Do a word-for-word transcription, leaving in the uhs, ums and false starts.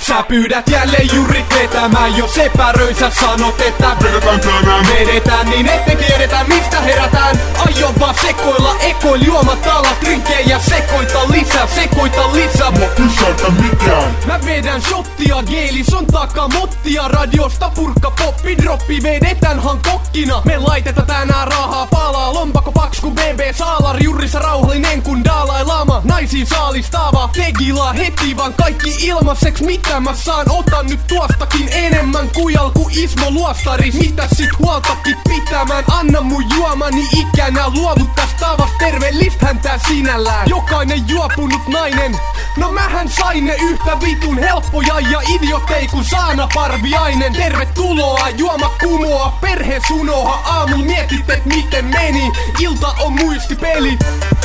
Sä pyydät jälleen jurit vetämään, jos epäröisä sanot, että vedetään tänään. Vedetään niin ette tiedetä mistä herätään. Aion vaan sekoilla, ekoil juomat alat, rinkejä sekoita lisää, sekoita lisää. Mua pysäytä mikään. Mä vedän shottia, geelis on takamottia. Radiosta purkka poppi droppi, vedetänhan kokkina. Me laitetaan tänään rahaa palaa, lompako paks ku B B Saalari. Jurissa rauhallinen kun Dalai Lama, naisiin saalistaava. Tegila heti vaan kaikki ilmaseks, mitä mä saan. Otan nyt tuostakin enemmän kujal ku Ismo Luostari. Mitä sit huoltakin pitämään, anna mun juomani ikänä. Luovut tästä tavasta, terveellistähän tää sinällään. Jokainen juopunut nainen, no mähän sain ne yhtä vitun helppoja ja idiotei kun Saana Parviainen. Tervetuloa, juoma kumoa, perhe sunoa. Aamulla mietit et miten meni, ilta on muistipeli.